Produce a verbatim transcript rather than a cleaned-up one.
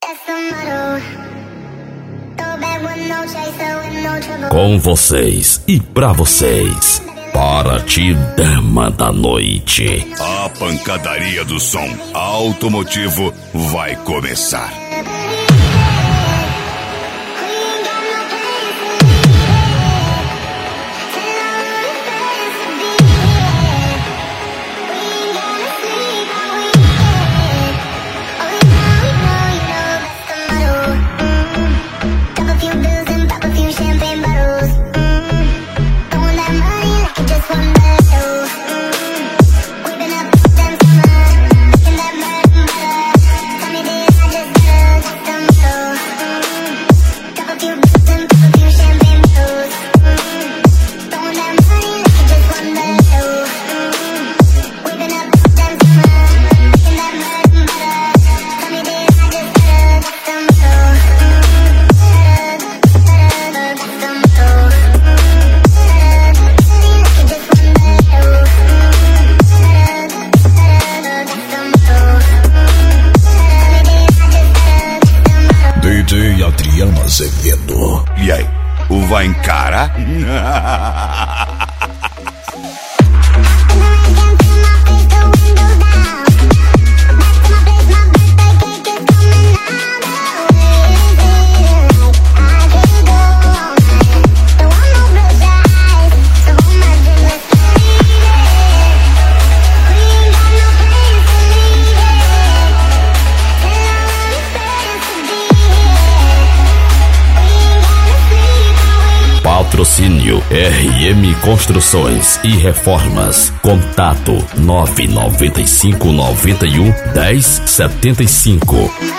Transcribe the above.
Com vocês e pra vocês, Paraty Dama da Noite. A pancadaria do som automotivo vai começar. D J Adriano Azevedo. E aí, o vai encarar? Patrocínio R M Construções e Reformas. Contato nove nove cinco nove um um zero sete cinco.